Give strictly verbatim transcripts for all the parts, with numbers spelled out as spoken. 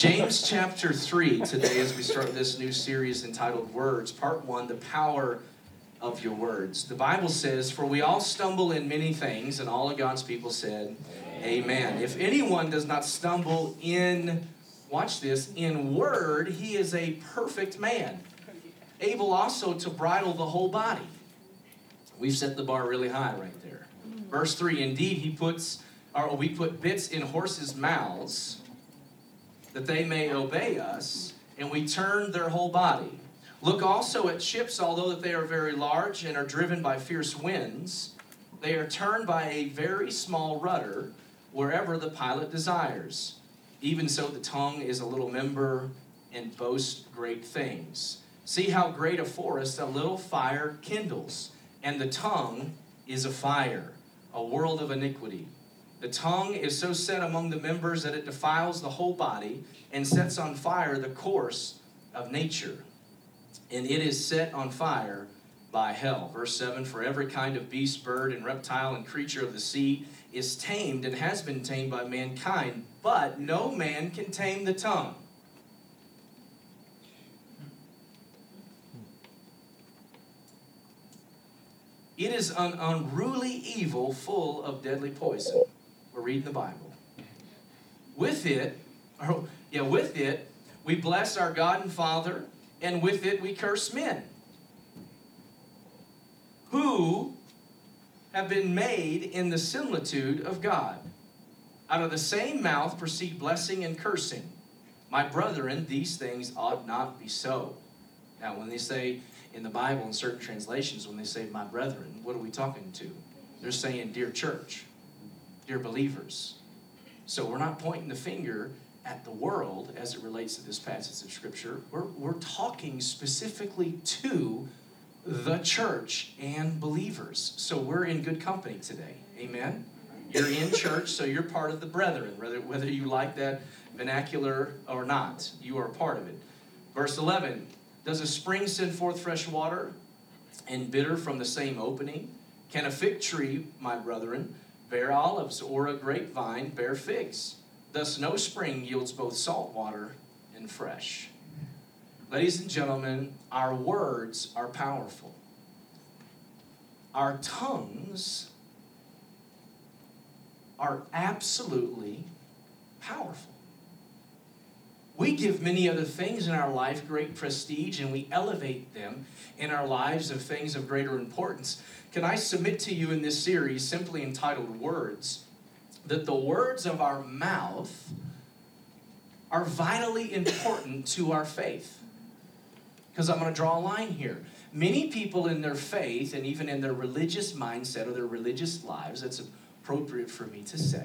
James chapter three today, as we start this new series entitled Words, part one, the power of your words. The Bible says, "For we all stumble in many things," and all of God's people said, Amen. Amen. If anyone does not stumble in, watch this, in word, he is a perfect man, able also to bridle the whole body. We've set the bar really high right there. Verse three, indeed, he puts, or we put bits in horses' mouths, that they may obey us, and we turn their whole body. Look also at ships, although that they are very large and are driven by fierce winds, they are turned by a very small rudder wherever the pilot desires. Even so, the tongue is a little member and boasts great things. See how great a forest a little fire kindles, and the tongue is a fire, a world of iniquity. The tongue is so set among the members that it defiles the whole body and sets on fire the course of nature. And it is set on fire by hell. Verse seven, for every kind of beast, bird, and reptile, and creature of the sea is tamed and has been tamed by mankind, but no man can tame the tongue. It is an unruly evil full of deadly poison. We're reading the Bible. With it, or, yeah, with it, we bless our God and Father, and with it we curse men, who have been made in the similitude of God. Out of the same mouth proceed blessing and cursing. My brethren, these things ought not be so. Now, when they say in the Bible, in certain translations, when they say my brethren, what are we talking to? They're saying dear church. Dear believers. So we're not pointing the finger at the world as it relates to this passage of Scripture. We're, we're talking specifically to the church and believers. So we're in good company today. Amen? You're in church, so you're part of the brethren, whether, whether you like that vernacular or not. You are a part of it. Verse eleven, does a spring send forth fresh water and bitter from the same opening? Can a fig tree, my brethren, bear olives, or a grapevine bear figs? Thus no spring yields both salt water and fresh. Ladies and gentlemen, our words are powerful. Our tongues are absolutely powerful. We give many other things in our life great prestige, and we elevate them in our lives of things of greater importance. Can I submit to you in this series, simply entitled Words, that the words of our mouth are vitally important to our faith? Because I'm going to draw a line here. Many people in their faith, and even in their religious mindset or their religious lives, that's appropriate for me to say,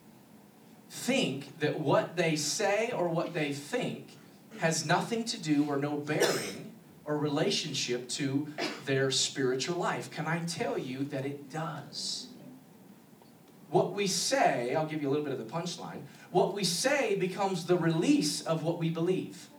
think that what they say or what they think has nothing to do or no bearing or relationship to their spiritual life. Can I tell you that it does? What we say, I'll give you a little bit of the punchline, what we say becomes the release of what we believe.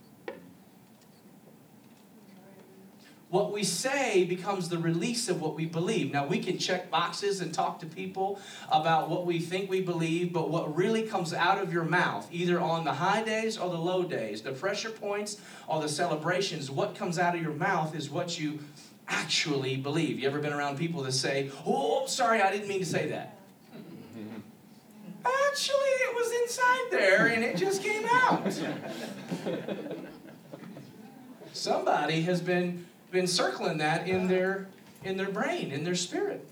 What we say becomes the release of what we believe. Now, we can check boxes and talk to people about what we think we believe, but what really comes out of your mouth, either on the high days or the low days, the pressure points or the celebrations, what comes out of your mouth is what you actually believe. You ever been around people that say, oh, sorry, I didn't mean to say that? Actually, it was inside there and it just came out. Somebody has been been circling that in their in their brain, in their spirit.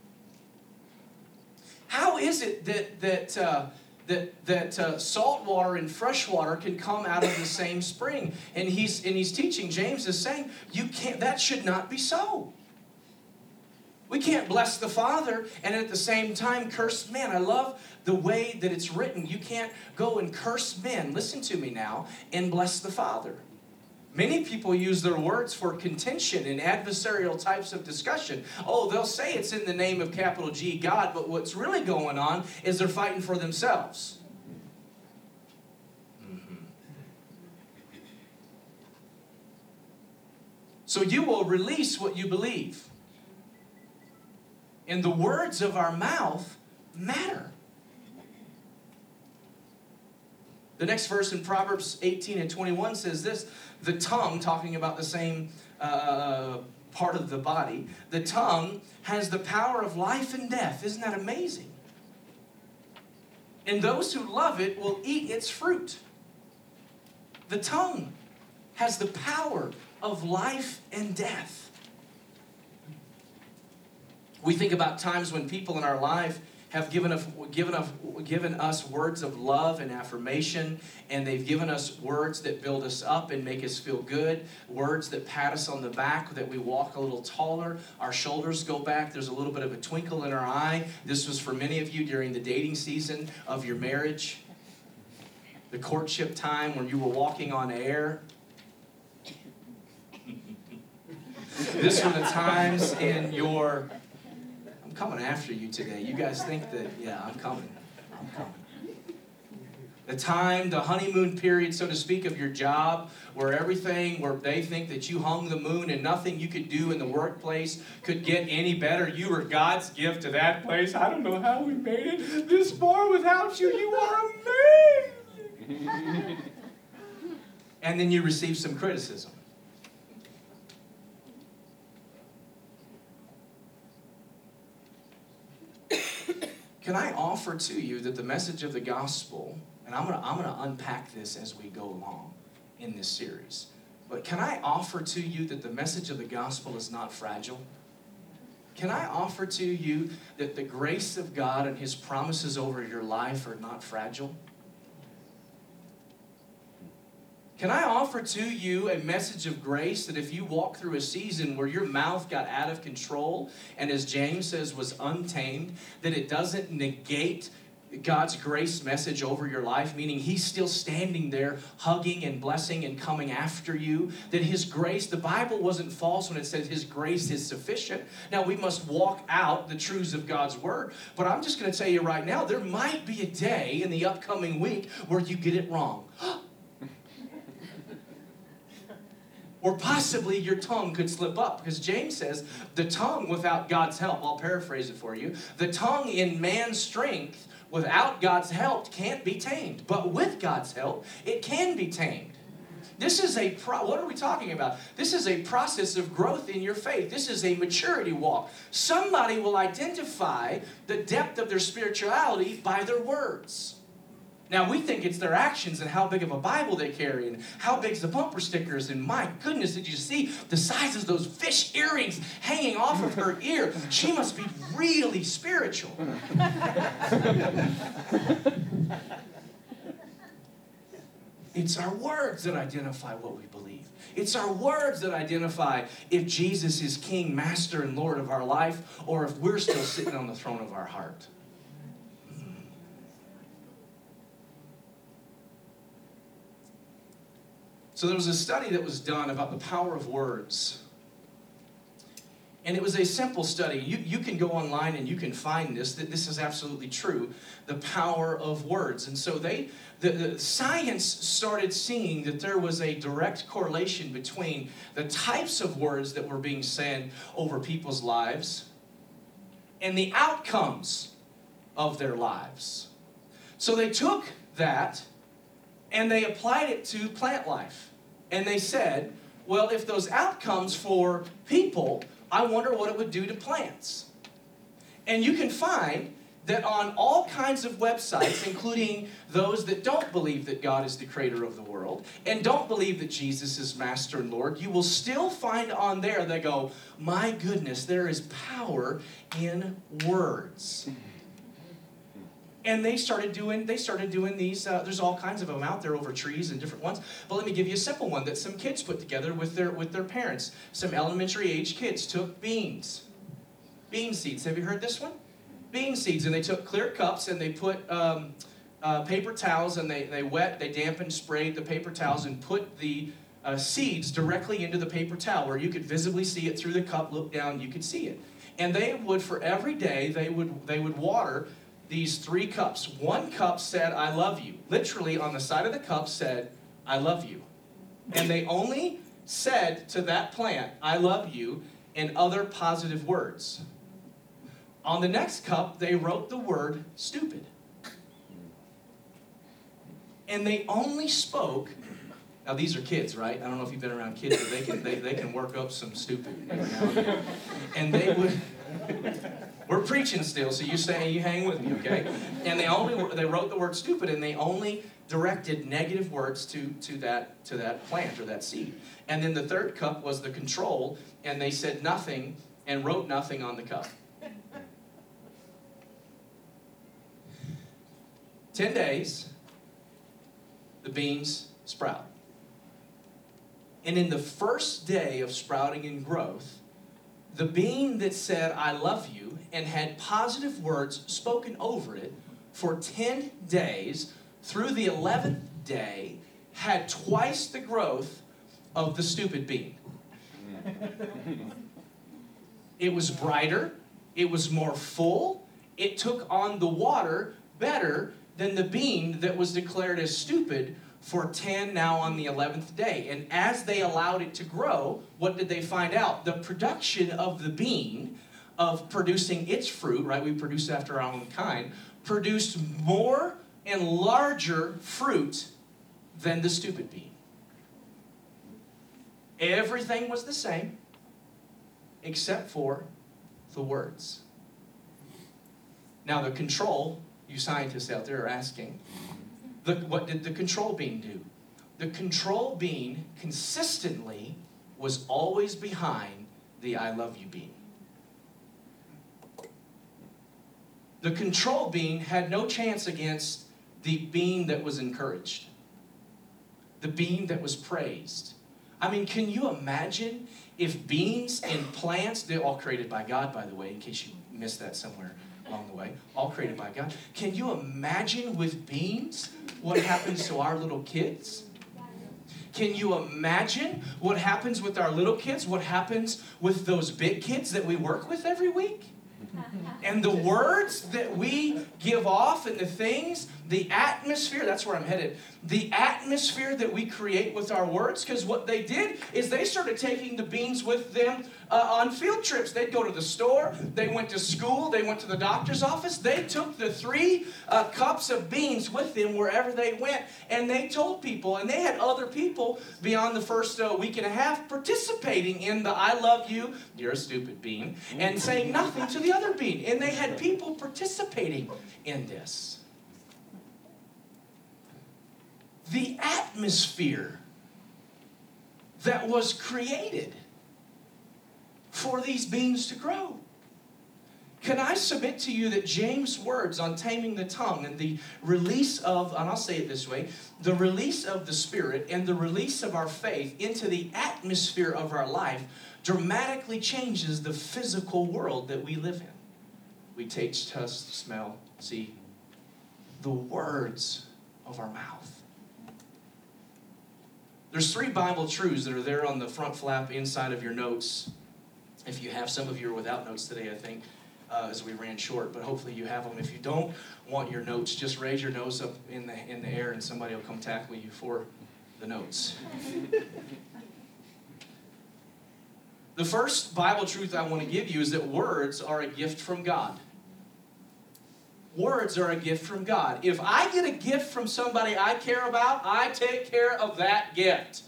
How is it that that uh, that that uh, salt water and fresh water can come out of the same spring? And he's and he's teaching. James is saying you can't. That should not be so. We can't bless the Father and at the same time curse men. I love the way that it's written. You can't go and curse men. Listen to me now, and bless the Father. Many people use their words for contention and adversarial types of discussion. Oh, they'll say it's in the name of capital G, God, but what's really going on is they're fighting for themselves. Mm-hmm. So you will release what you believe. And the words of our mouth matter. The next verse in Proverbs eighteen and twenty-one says this, the tongue, talking about the same uh, part of the body, the tongue has the power of life and death. Isn't that amazing? And those who love it will eat its fruit. The tongue has the power of life and death. We think about times when people in our life have given us, given, us, given us words of love and affirmation, and they've given us words that build us up and make us feel good, words that pat us on the back, that we walk a little taller, our shoulders go back, there's a little bit of a twinkle in our eye. This was for many of you during the dating season of your marriage, the courtship time when you were walking on air. This were the times in your... I'm coming after you today. You guys think that, yeah, I'm coming. I'm coming. The time, the honeymoon period, so to speak, of your job, where everything, where they think that you hung the moon and nothing you could do in the workplace could get any better. You were God's gift to that place. I don't know how we made it this far without you. You are amazing. And then you receive some criticism. Can I offer to you that the message of the gospel, and I'm going to I'm going to unpack this as we go along in this series, but can I offer to you that the message of the gospel is not fragile? Can I offer to you that the grace of God and His promises over your life are not fragile? Can I offer to you a message of grace that if you walk through a season where your mouth got out of control and, as James says, was untamed, that it doesn't negate God's grace message over your life, meaning He's still standing there hugging and blessing and coming after you, that His grace, the Bible wasn't false when it says His grace is sufficient. Now, we must walk out the truths of God's Word, but I'm just going to tell you right now, there might be a day in the upcoming week where you get it wrong. Or possibly your tongue could slip up. Because James says, the tongue without God's help, I'll paraphrase it for you, the tongue in man's strength without God's help can't be tamed. But with God's help, it can be tamed. This is a, pro- what are we talking about? This is a process of growth in your faith. This is a maturity walk. Somebody will identify the depth of their spirituality by their words. Now, we think it's their actions and how big of a Bible they carry and how big's the bumper stickers. And my goodness, did you see the sizes of those fish earrings hanging off of her ear? She must be really spiritual. It's our words that identify what we believe. It's our words that identify if Jesus is King, Master, and Lord of our life, or if we're still sitting on the throne of our heart. So there was a study that was done about the power of words. And it was a simple study. You, you can go online and you can find this, that this is absolutely true, the power of words. And so they, the, the science started seeing that there was a direct correlation between the types of words that were being said over people's lives and the outcomes of their lives. So they took that and they applied it to plant life. And they said, well, if those outcomes for people, I wonder what it would do to plants. And you can find that on all kinds of websites, including those that don't believe that God is the creator of the world and don't believe that Jesus is Master and Lord, you will still find on there, they go, my goodness, there is power in words. And they started doing, they started doing these, uh, there's all kinds of them out there over trees and different ones. But let me give you a simple one that some kids put together with their, with their parents. Some elementary age kids took beans. Bean seeds. Have you heard this one? Bean seeds. And they took clear cups and they put um, uh, paper towels and they, they wet, they dampened, sprayed the paper towels and put the uh, seeds directly into the paper towel where you could visibly see it through the cup, look down, you could see it. And they would, for every day, they would, they would water these three cups. One cup said, I love you. Literally on the side of the cup said, I love you. And they only said to that plant, I love you, in other positive words. On the next cup, they wrote the word stupid. And they only spoke, now these are kids, right? I don't know if you've been around kids, but they can, they, they can work up some stupid every now and then. And they would, we're preaching still, so you say, you hang with me, okay? And they only, they wrote the word stupid, and they only directed negative words to, to, that, to that plant or that seed. And then the third cup was the control, and they said nothing and wrote nothing on the cup. Ten days, the beans sprout. And in the first day of sprouting and growth, the bean that said, I love you, and had positive words spoken over it for ten days, through the eleventh day, had twice the growth of the stupid bean. It was brighter, it was more full, it took on the water better than the bean that was declared as stupid for ten, now on the eleventh day. And as they allowed it to grow, what did they find out? The production of the bean, of producing its fruit, right, we produce after our own kind, produced more and larger fruit than the stupid bean. Everything was the same, except for the words. Now the control, you scientists out there are asking, the, what did the control bean do? The control bean consistently was always behind the I love you bean. The control bean had no chance against the bean that was encouraged, the bean that was praised. I mean, can you imagine if beans and plants, they're all created by God, by the way, in case you missed that somewhere along the way, all created by God. Can you imagine with beans what happens to our little kids? Can you imagine what happens with our little kids, what happens with those big kids that we work with every week? And the words that we give off and the things, the atmosphere, that's where I'm headed. The atmosphere that we create with our words, because what they did is they started taking the beans with them uh, on field trips. They'd go to the store, they went to school, they went to the doctor's office. They took the three uh, cups of beans with them wherever they went, and they told people, and they had other people beyond the first uh, week and a half participating in the I love you, you're a stupid bean, and saying nothing to the other bean. And they had people participating in this. The atmosphere that was created for these beans to grow. Can I submit to you that James' words on taming the tongue and the release of, and I'll say it this way, the release of the Spirit and the release of our faith into the atmosphere of our life dramatically changes the physical world that we live in. We taste, taste, smell, see the words of our mouth. There's three Bible truths that are there on the front flap inside of your notes. If you have, some of you are without notes today, I think, uh, as we ran short, but hopefully you have them. If you don't want your notes, just raise your nose up in the, in the air and somebody will come tackle you for the notes. The first Bible truth I want to give you is that words are a gift from God. Words are a gift from God. If I get a gift from somebody I care about, I take care of that gift.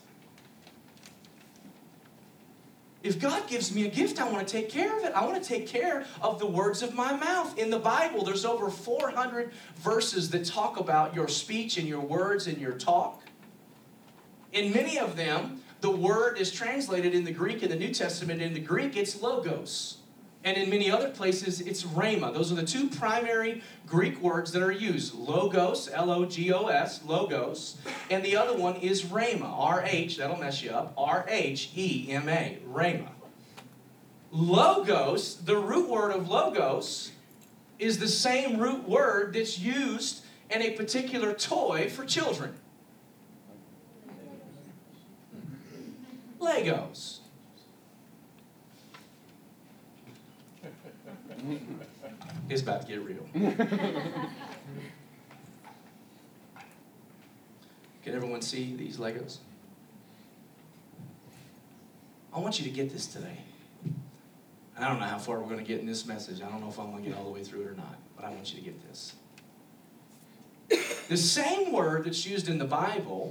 If God gives me a gift, I want to take care of it. I want to take care of the words of my mouth. In the Bible, there's over four hundred verses that talk about your speech and your words and your talk. In many of them, the word is translated in the Greek, in the New Testament. In the Greek, it's logos. And in many other places, it's rhema. Those are the two primary Greek words that are used. Logos, L O G O S, logos. And the other one is rhema, R H, that'll mess you up, R H E M A, rhema. Logos, the root word of logos, is the same root word that's used in a particular toy for children. Legos. It's about to get real. Can everyone see these Legos? I want you to get this today. I don't know how far we're going to get in this message. I don't know if I'm going to get all the way through it or not, but I want you to get this. The same word that's used in the Bible,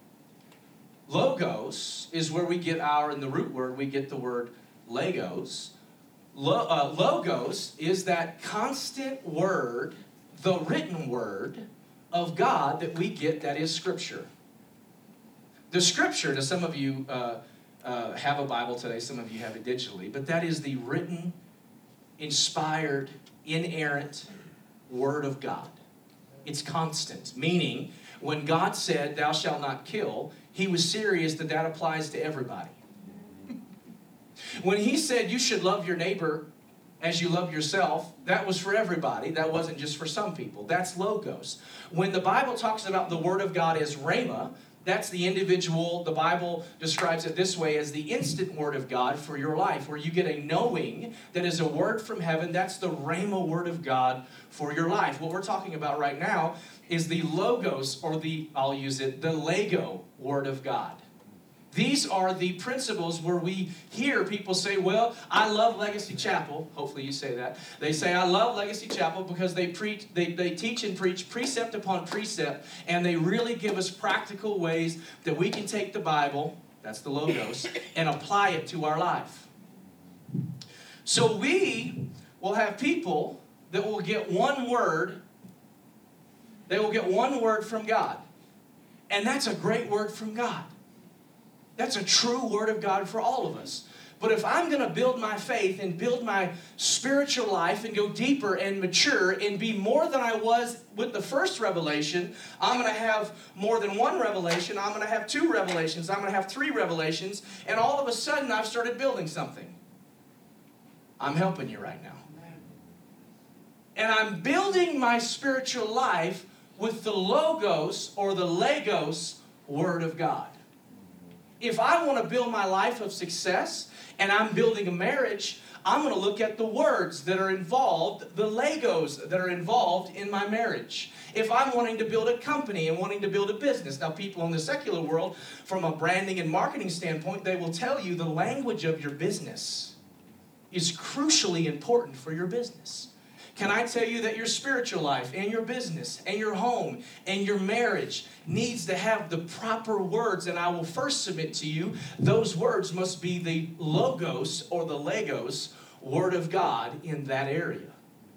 logos, is where we get our, in the root word, we get the word Legos. Lo, uh, logos is that constant word, the written word of God that we get that is Scripture. The Scripture, to some of you uh, uh, have a Bible today, some of you have it digitally, but that is the written, inspired, inerrant Word of God. It's constant, meaning when God said, thou shalt not kill, he was serious that that applies to everybody. When he said you should love your neighbor as you love yourself, that was for everybody. That wasn't just for some people. That's logos. When the Bible talks about the Word of God as rhema, that's the individual, the Bible describes it this way, as the instant Word of God for your life, where you get a knowing that is a word from heaven. That's the rhema Word of God for your life. What we're talking about right now is the logos, or the, I'll use it, the Lego Word of God. These are the principles where we hear people say, well, I love Legacy Chapel. Hopefully you say that. They say, I love Legacy Chapel because they preach, they, they teach and preach precept upon precept, and they really give us practical ways that we can take the Bible, that's the logos, and apply it to our life. So we will have people that will get one word, they will get one word from God. And that's a great word from God. That's a true Word of God for all of us. But if I'm going to build my faith and build my spiritual life and go deeper and mature and be more than I was with the first revelation, I'm going to have more than one revelation. I'm going to have two revelations. I'm going to have three revelations. And all of a sudden, I've started building something. I'm helping you right now. And I'm building my spiritual life with the Logos or the Legos Word of God. If I want to build my life of success and I'm building a marriage, I'm going to look at the words that are involved, the Legos that are involved in my marriage. If I'm wanting to build a company and wanting to build a business, now people in the secular world, from a branding and marketing standpoint, they will tell you the language of your business is crucially important for your business. Can I tell you that your spiritual life and your business and your home and your marriage needs to have the proper words? And I will first submit to you, those words must be the Logos or the Legos Word of God in that area.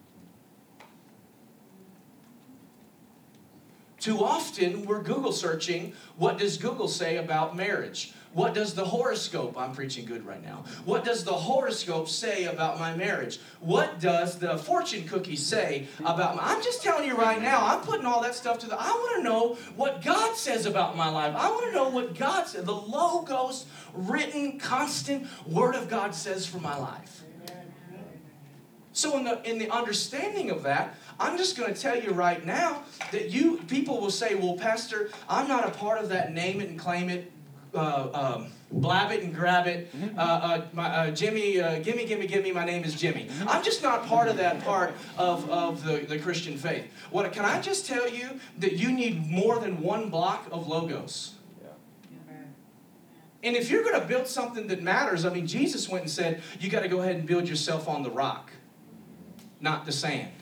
Too often we're Google searching, what does Google say about marriage? What does the horoscope, I'm preaching good right now, what does the horoscope say about my marriage? What does the fortune cookie say about my, I'm just telling you right now, I'm putting all that stuff to the, I want to know what God says about my life. I want to know what God says, the Logos, written, constant Word of God says for my life. So in the, in the understanding of that, I'm just going to tell you right now that you, people will say, well, Pastor, I'm not a part of that name it and claim it, Uh, um, blab it and grab it. Uh, uh, my, uh, Jimmy, uh, gimme, gimme, gimme, my name is Jimmy. I'm just not part of that part of, of the, the Christian faith. What, can I just tell you that you need more than one block of logos? And if you're going to build something that matters, I mean, Jesus went and said, you got to go ahead and build yourself on the rock, not the sand.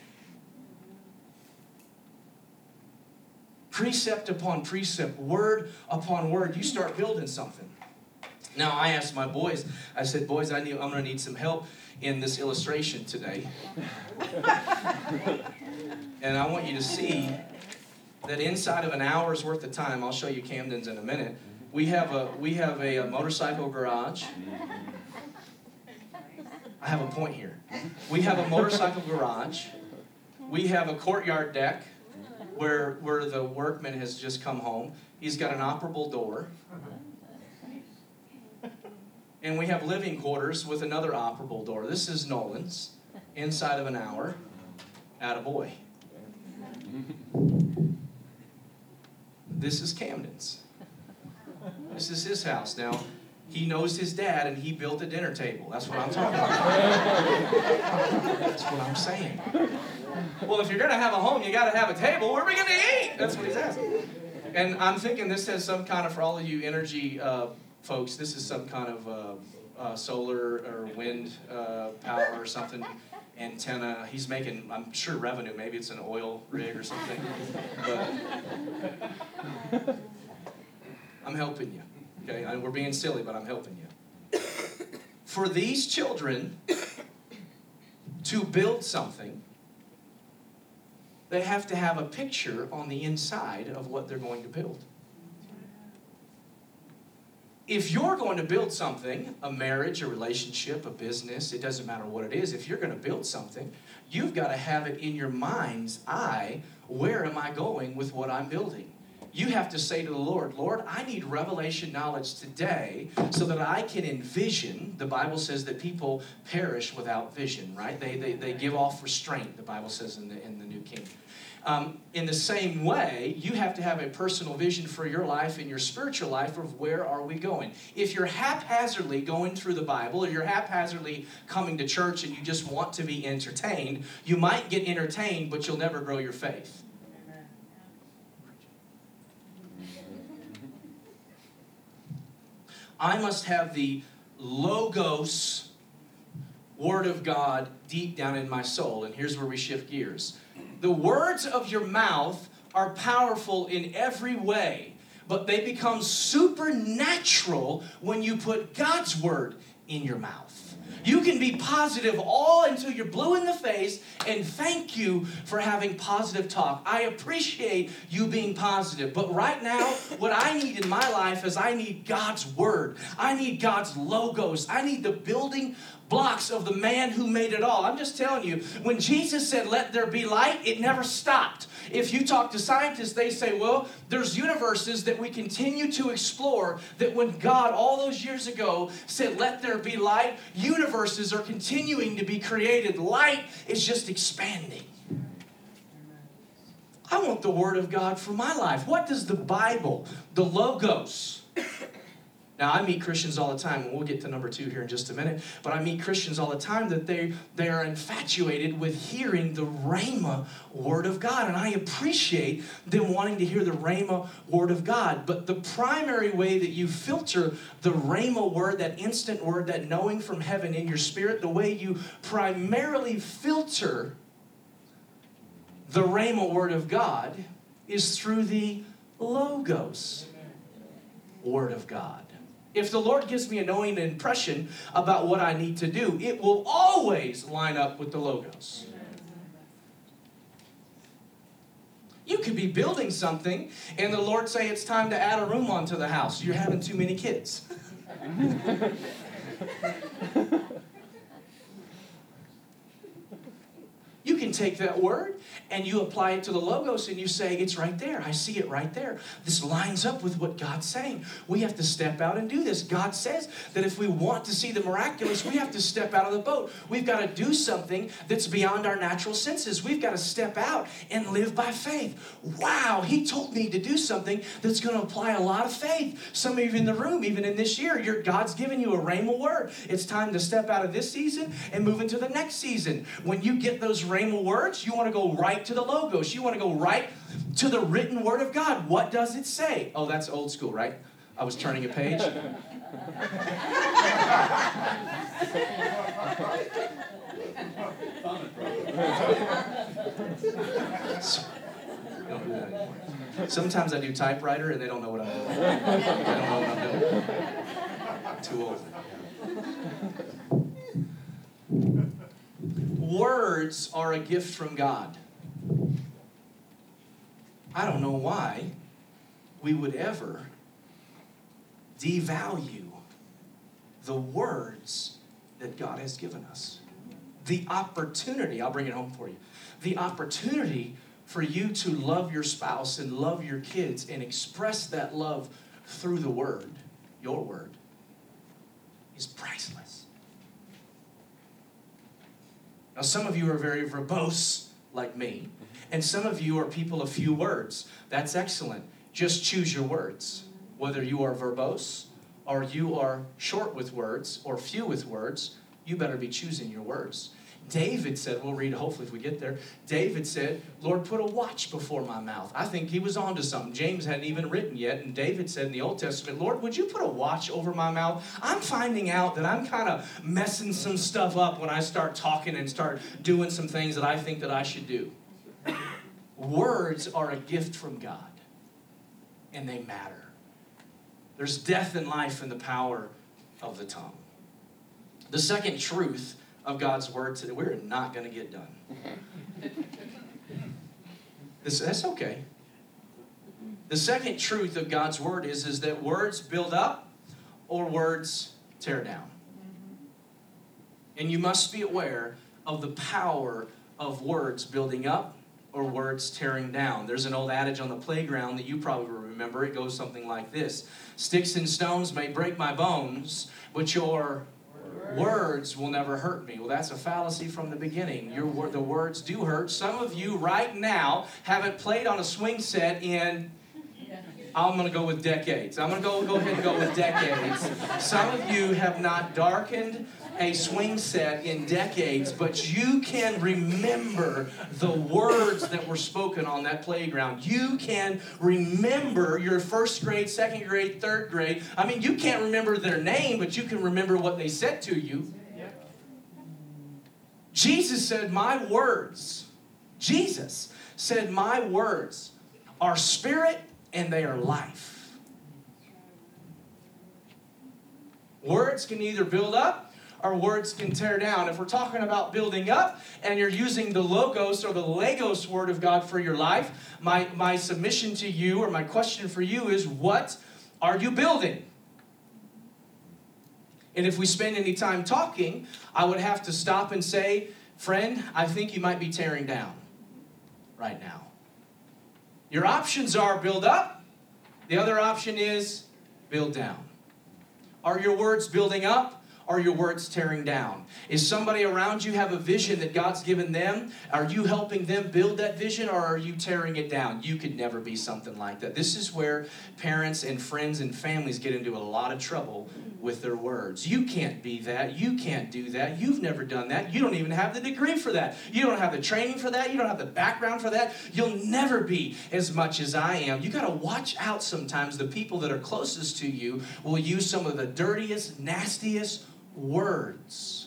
Precept upon precept, word upon word, you start building something. Now, I asked my boys, I said, boys, I need, I'm going to need some help in this illustration today. And I want you to see that inside of an hour's worth of time, I'll show you Camden's in a minute, we have a, we have a, a motorcycle garage. I have a point here. We have a motorcycle garage. We have a courtyard deck. Where, where the workman has just come home. He's got an operable door. And we have living quarters with another operable door. This is Nolan's. Inside of an hour. Attaboy. This is Camden's. This is his house. Now, he knows his dad and he built a dinner table. That's what I'm talking about. That's what I'm saying. Well, if you're going to have a home, you got to have a table. Where are we going to eat? That's what he's asking. And I'm thinking this has some kind of, for all of you energy uh, folks, this is some kind of uh, uh, solar or wind uh, power or something. antenna. He's making, I'm sure, revenue. Maybe it's an oil rig or something. But I'm helping you. Okay, I, we're being silly, but I'm helping you. For these children to build something, they have to have a picture on the inside of what they're going to build. If you're going to build something, a marriage, a relationship, a business, it doesn't matter what it is, if you're going to build something, you've got to have it in your mind's eye, where am I going with what I'm building? You have to say to the Lord, Lord, I need revelation knowledge today so that I can envision. The Bible says that people perish without vision, right? They, they, they give off restraint, the Bible says in the, in the New King. Um, in the same way, you have to have a personal vision for your life and your spiritual life of where are we going. If you're haphazardly going through the Bible, or you're haphazardly coming to church and you just want to be entertained, you might get entertained, but you'll never grow your faith. I must have the Logos Word of God deep down in my soul. And here's where we shift gears. The words of your mouth are powerful in every way, but they become supernatural when you put God's Word in your mouth. You can be positive all until you're blue in the face, and thank you for having positive talk. I appreciate you being positive, but right now, what I need in my life is I need God's Word. I need God's logos. I need the building blocks of the man who made it all. I'm just telling you, when Jesus said, let there be light, it never stopped. If you talk to scientists, they say, well, there's universes that we continue to explore, that when God all those years ago said, let there be light, universes are continuing to be created. Light is just expanding. I want the Word of God for my life. What does the Bible, the Logos... Now, I meet Christians all the time, and we'll get to number two here in just a minute, but I meet Christians all the time that they, they are infatuated with hearing the Rhema Word of God, and I appreciate them wanting to hear the Rhema Word of God, but the primary way that you filter the Rhema Word, that instant word, that knowing from heaven in your spirit, the way you primarily filter the Rhema Word of God is through the Logos Word of God. If the Lord gives me a knowing impression about what I need to do, it will always line up with the Logos. You could be building something, and the Lord say it's time to add a room onto the house. You're having too many kids. You can take that word and you apply it to the Logos and you say, it's right there. I see it right there. This lines up with what God's saying. We have to step out and do this. God says that if we want to see the miraculous, we have to step out of the boat. We've got to do something that's beyond our natural senses. We've got to step out and live by faith. Wow, He told me to do something that's going to apply a lot of faith. Some of you in the room, even in this year, your God's given you a rhema word. It's time to step out of this season and move into the next season. When you get those rhema words, you want to go right to the Logos. You want to go right to the written Word of God. What does it say? Oh, that's old school, right? I was turning a page. Don't do that anymore. Sometimes I do typewriter and they don't know what I'm doing. They don't know what I'm doing. I'm too old. Words are a gift from God. I don't know why we would ever devalue the words that God has given us. The opportunity, I'll bring it home for you. The opportunity for you to love your spouse and love your kids and express that love through the Word, your Word, is priceless. Now, some of you are very verbose, like me, and some of you are people of few words. That's excellent. Just choose your words. Whether you are verbose, or you are short with words, or few with words, you better be choosing your words. David said, we'll read it hopefully if we get there. David said, Lord, put a watch before my mouth. I think he was onto something. James hadn't even written yet. And David said in the Old Testament, Lord, would you put a watch over my mouth? I'm finding out that I'm kind of messing some stuff up when I start talking and start doing some things that I think that I should do. Words are a gift from God. And they matter. There's death and life in the power of the tongue. The second truth of God's word today, we're not going to get done. This, that's okay. The second truth of God's word is, is that words build up or words tear down. And you must be aware of the power of words building up or words tearing down. There's an old adage on the playground that you probably remember. It goes something like this. Sticks and stones may break my bones, but your words will never hurt me. Well, that's a fallacy from the beginning. Your, the words do hurt. Some of you right now haven't played on a swing set in, I'm going to go with decades. I'm going to go, go ahead and go with decades. Some of you have not darkened a swing set in decades, but you can remember the words that were spoken on that playground. You can remember your first grade, second grade, third grade. I mean, you can't remember their name, but you can remember what they said to you. Jesus said, my words, Jesus said, my words are spirit and they are life. Words can either build up or words can tear down. If we're talking about building up and you're using the logos or the Legos word of God for your life, my, my submission to you or my question for you is, what are you building? And if we spend any time talking, I would have to stop and say, friend, I think you might be tearing down right now. Your options are build up. The other option is build down. Are your words building up? Are your words tearing down? Is somebody around you have a vision that God's given them? Are you helping them build that vision, or are you tearing it down? You could never be something like that. This is where parents and friends and families get into a lot of trouble with their words. You can't be that. You can't do that. You've never done that. You don't even have the degree for that. You don't have the training for that. You don't have the background for that. You'll never be as much as I am. You got to watch out sometimes. The people that are closest to you will use some of the dirtiest, nastiest words.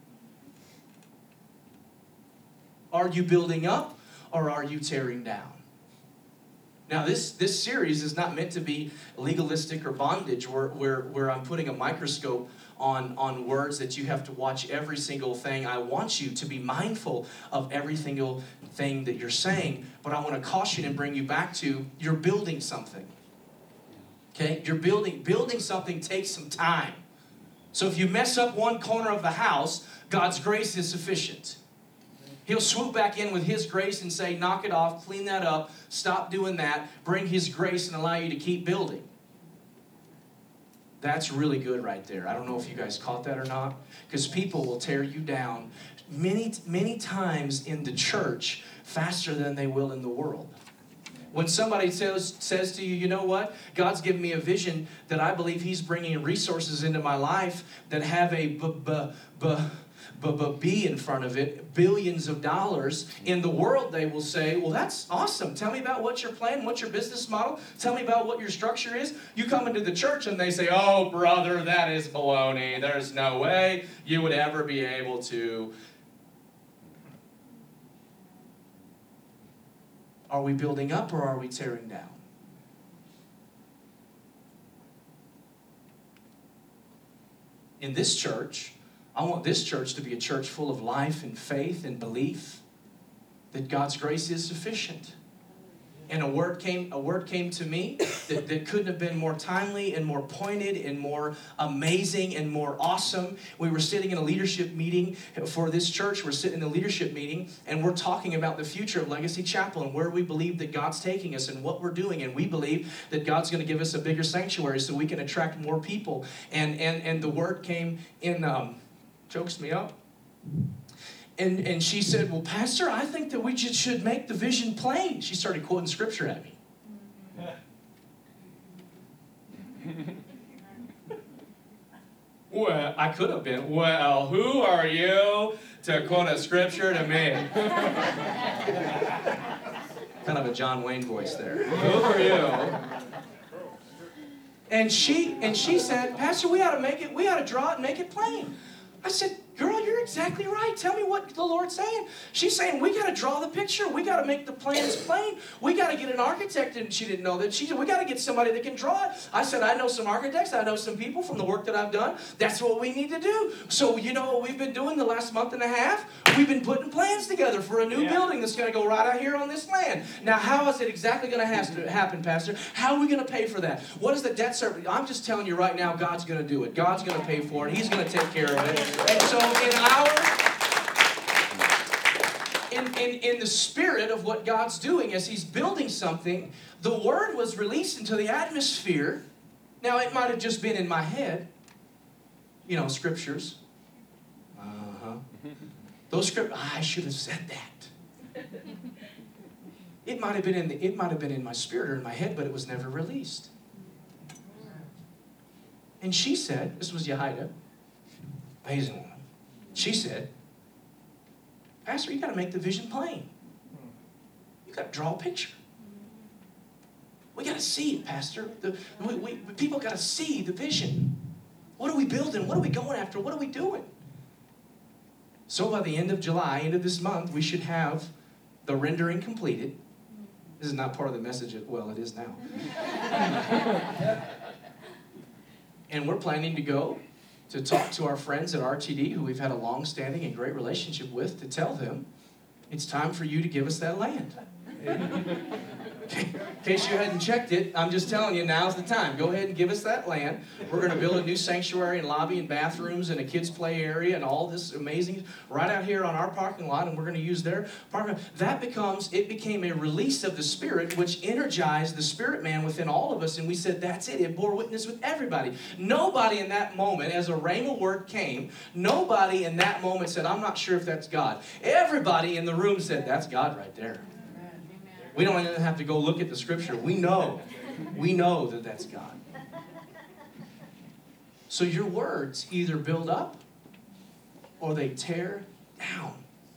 Are you building up or are you tearing down? Now, this, this series is not meant to be legalistic or bondage where, where, where I'm putting a microscope on, on words that you have to watch every single thing. I want you to be mindful of every single thing that you're saying, but I want to caution and bring you back to, you're building something. Okay? You're building, building something takes some time. So if you mess up one corner of the house, God's grace is sufficient. He'll swoop back in with His grace and say, knock it off, clean that up, stop doing that, bring His grace and allow you to keep building. That's really good right there. I don't know if you guys caught that or not, because people will tear you down many, many times in the church faster than they will in the world. When somebody says, says to you, you know what? God's given me a vision that I believe He's bringing resources into my life that have a b b b b b b in front of it, billions of dollars. In the world, they will say, well, that's awesome. Tell me about what your plan, what's your business model? Tell me about what your structure is. You come into the church and they say, oh, brother, that is baloney. There's no way you would ever be able to. Are we building up or are we tearing down? In this church, I want this church to be a church full of life and faith and belief that God's grace is sufficient. And a word came, a word came to me that, that couldn't have been more timely and more pointed and more amazing and more awesome. We were sitting in a leadership meeting for this church. We're sitting in a leadership meeting and we're talking about the future of Legacy Chapel and where we believe that God's taking us and what we're doing. And we believe that God's going to give us a bigger sanctuary so we can attract more people. And and and the word came in, um, chokes me up. And, and she said, well, Pastor, I think that we just should make the vision plain. She started quoting scripture at me. Well, I could have been, well, who are you to quote a scripture to me. Kind of a John Wayne voice there. Who are you? And she and she said, Pastor, we ought to make it, we ought to draw it and make it plain. I said, girl, you're exactly right. Tell me what the Lord's saying. She's saying, we got to draw the picture. We got to make the plans plain. We got to get an architect. And she didn't know that. She said, we got to get somebody that can draw it. I said, I know some architects. I know some people from the work that I've done. That's what we need to do. So you know what we've been doing the last month and a half? We've been putting plans together for a new yeah. building that's going to go right out here on this land. Now, how is it exactly going to happen, Pastor? How are we going to pay for that? What is the debt service? I'm just telling you right now, God's going to do it. God's going to pay for it. He's going to take care of it. And so in our, in, in, in the spirit of what God's doing as He's building something, the Word was released into the atmosphere. Now, it might have just been in my head, you know, scriptures. Uh-huh. Those scriptures, I should have said that. It might have been in the, it might have been in my spirit or in my head, but it was never released. And she said, this was Yahida, amazing woman. She said, Pastor, you got to make the vision plain. You got to draw a picture. We got to see it, Pastor. The, we, we, people got to see the vision. What are we building? What are we going after? What are we doing? So by the end of July, end of this month, we should have the rendering completed. This is not part of the message. Well, it is now. And we're planning to go to talk to our friends at R T D, who we've had a long-standing and great relationship with, to tell them it's time for you to give us that land. In case you hadn't checked it, I'm just telling you, now's the time. Go ahead and give us that land. We're going to build a new sanctuary and lobby and bathrooms and a kids' play area and all this amazing right out here on our parking lot, and we're going to use their parking lot. That becomes, it became a release of the Spirit, which energized the Spirit man within all of us, and we said, that's it. It bore witness with everybody. Nobody in that moment, as a rhema word came, nobody in that moment said, I'm not sure if that's God. Everybody in the room said, that's God right there. We don't even have to go look at the scripture. We know. We know that that's God. So your words either build up or they tear down.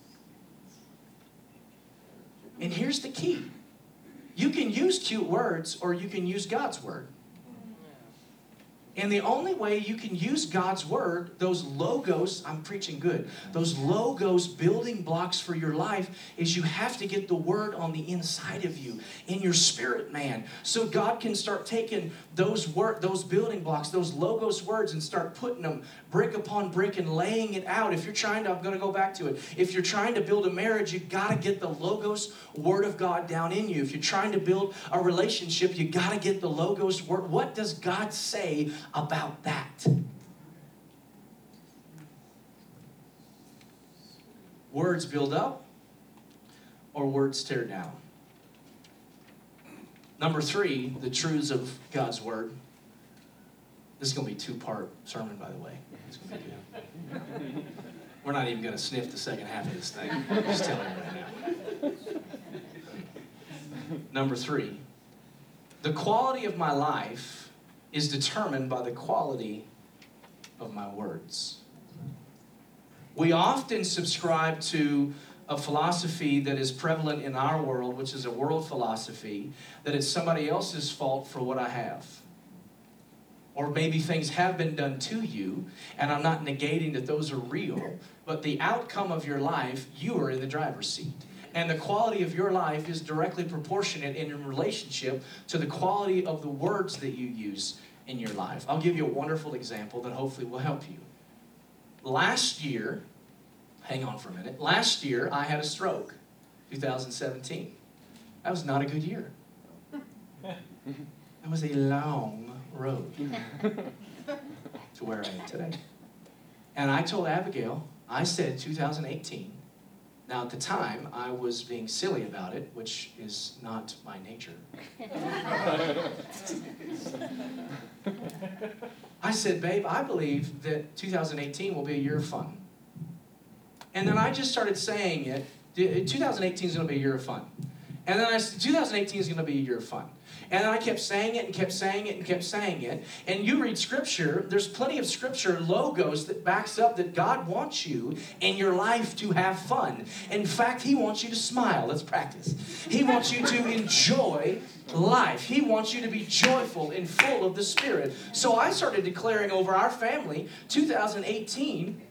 And here's the key. You can use cute words or you can use God's word. And the only way you can use God's word, those logos, I'm preaching good, those logos, building blocks for your life, is you have to get the word on the inside of you, in your spirit, man. So God can start taking those word, those building blocks, those logos words, and start putting them brick upon brick and laying it out. If you're trying to, I'm going to go back to it. If you're trying to build a marriage, you've got to get the logos word of God down in you. If you're trying to build a relationship, you got to get the logos word. What does God say about that? Words build up or words tear down. Number three, the truths of God's word. This is going to be a two-part sermon, by the way. It's going to be good. We're not even going to sniff the second half of this thing. I'm just telling you right now. Number three, the quality of my life is determined by the quality of my words. We often subscribe to a philosophy that is prevalent in our world, which is a world philosophy, that it's somebody else's fault for what I have. Or maybe things have been done to you, and I'm not negating that those are real, but the outcome of your life, you are in the driver's seat. And the quality of your life is directly proportionate in relationship to the quality of the words that you use in your life. I'll give you a wonderful example that hopefully will help you. Last year, hang on for a minute, last year I had a stroke, two thousand seventeen. That was not a good year. That was a long road to where I am today. And I told Abigail, I said two thousand eighteen. Now, at the time, I was being silly about it, which is not my nature. I said, babe, I believe that two thousand eighteen will be a year of fun. And then I just started saying it, two thousand eighteen is going to be a year of fun. And then I said, two thousand eighteen is going to be a year of fun. And I kept saying it and kept saying it and kept saying it. And you read Scripture, there's plenty of Scripture logos that backs up that God wants you in your life to have fun. In fact, He wants you to smile. Let's practice. He wants you to enjoy life. He wants you to be joyful and full of the Spirit. So I started declaring over our family, two thousand eighteen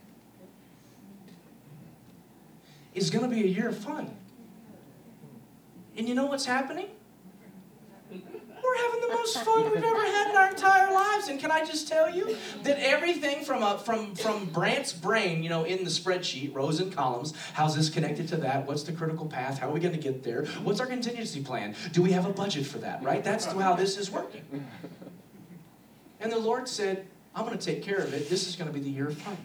is going to be a year of fun. And you know what's happening? We're having the most fun we've ever had in our entire lives. And can I just tell you that everything from a, from from Brant's brain, you know, in the spreadsheet, rows and columns, how's this connected to that? What's the critical path? How are we going to get there? What's our contingency plan? Do we have a budget for that, right? That's how this is working. And the Lord said, I'm going to take care of it. This is going to be the year of fun.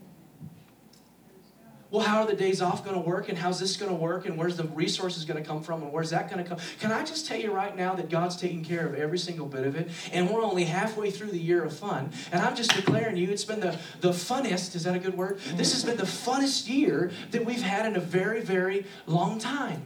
Well, how are the days off going to work, and how's this going to work, and where's the resources going to come from, and where's that going to come? Can I just tell you right now that God's taking care of every single bit of it, and we're only halfway through the year of fun, and I'm just declaring to you, it's been the, the funnest, is that a good word? This has been the funnest year that we've had in a very, very long time.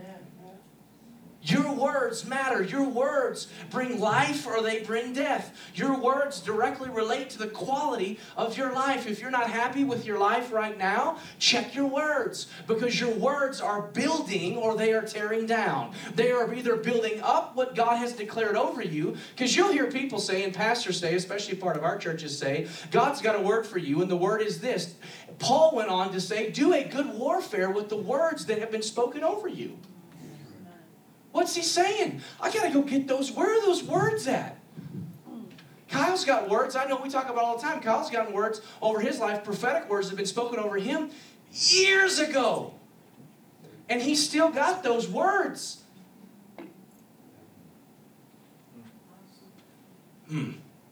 Your words matter. Your words bring life or they bring death. Your words directly relate to the quality of your life. If you're not happy with your life right now, check your words, because your words are building or they are tearing down. They are either building up what God has declared over you, because you'll hear people say, and pastors say, especially part of our churches say, God's got a word for you, and the word is this. Paul went on to say, do a good warfare with the words that have been spoken over you. What's he saying? I got to go get those. Where are those words at? Kyle's got words. I know we talk about all the time. Kyle's gotten words over his life. Prophetic words have been spoken over him years ago. And he's still got those words. Hmm.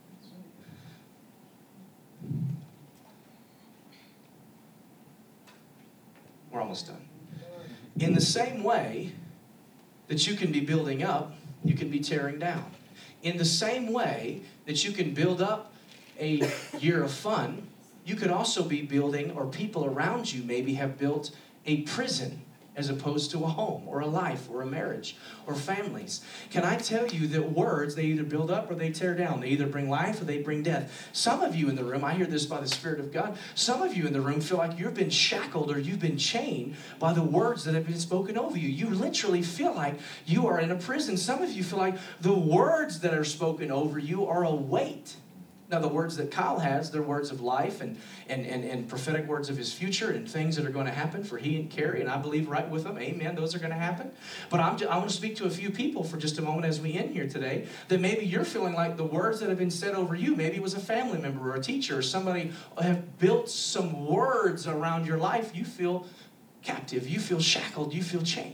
We're almost done. In the same way that you can be building up, you can be tearing down. In the same way that you can build up a year of fun, you could also be building, or people around you maybe have built a prison as opposed to a home or a life or a marriage or families. Can I tell you that words, they either build up or they tear down. They either bring life or they bring death. Some of you in the room, I hear this by the Spirit of God, some of you in the room feel like you've been shackled or you've been chained by the words that have been spoken over you. You literally feel like you are in a prison. Some of you feel like the words that are spoken over you are a weight. Now, the words that Kyle has, they're words of life and, and, and, and prophetic words of his future and things that are going to happen for he and Carrie, and I believe right with them. Amen. Those are going to happen. But I'm just, I want to speak to a few people for just a moment as we end here today, that maybe you're feeling like the words that have been said over you, maybe it was a family member or a teacher or somebody have built some words around your life. You feel captive. You feel shackled. You feel chained.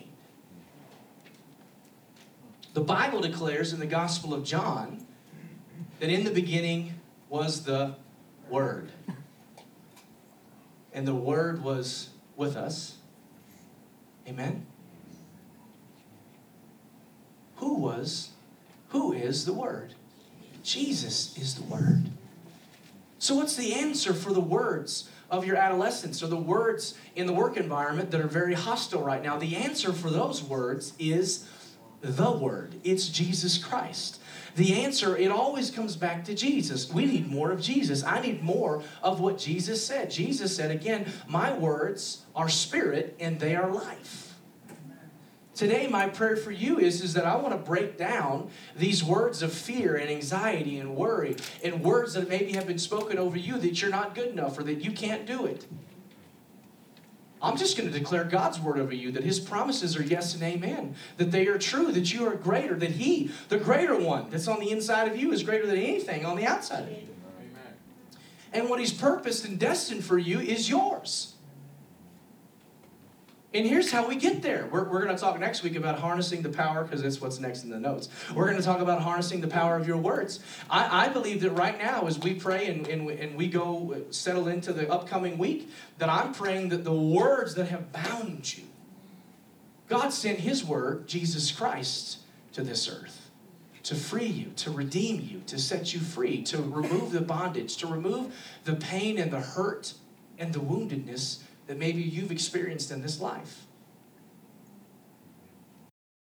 The Bible declares in the Gospel of John that in the beginning was the Word. And the Word was with us. Amen? Who was, who is the Word? Jesus is the Word. So what's the answer for the words of your adolescence or the words in the work environment that are very hostile right now? The answer for those words is the Word. It's Jesus Christ. The answer, it always comes back to Jesus. We need more of Jesus. I need more of what Jesus said. Jesus said, again, my words are spirit and they are life. Today, my prayer for you is, is that I want to break down these words of fear and anxiety and worry and words that maybe have been spoken over you that you're not good enough or that you can't do it. I'm just going to declare God's word over you, that His promises are yes and amen, that they are true, that you are greater, that He, the greater one that's on the inside of you, is greater than anything on the outside of you. Amen. And what He's purposed and destined for you is yours. And here's how we get there. We're, we're going to talk next week about harnessing the power, because that's what's next in the notes. We're going to talk about harnessing the power of your words. I, I believe that right now, as we pray and, and, and we go settle into the upcoming week, that I'm praying that the words that have bound you, God sent His word, Jesus Christ, to this earth to free you, to redeem you, to set you free, to remove the bondage, to remove the pain and the hurt and the woundedness that maybe you've experienced in this life.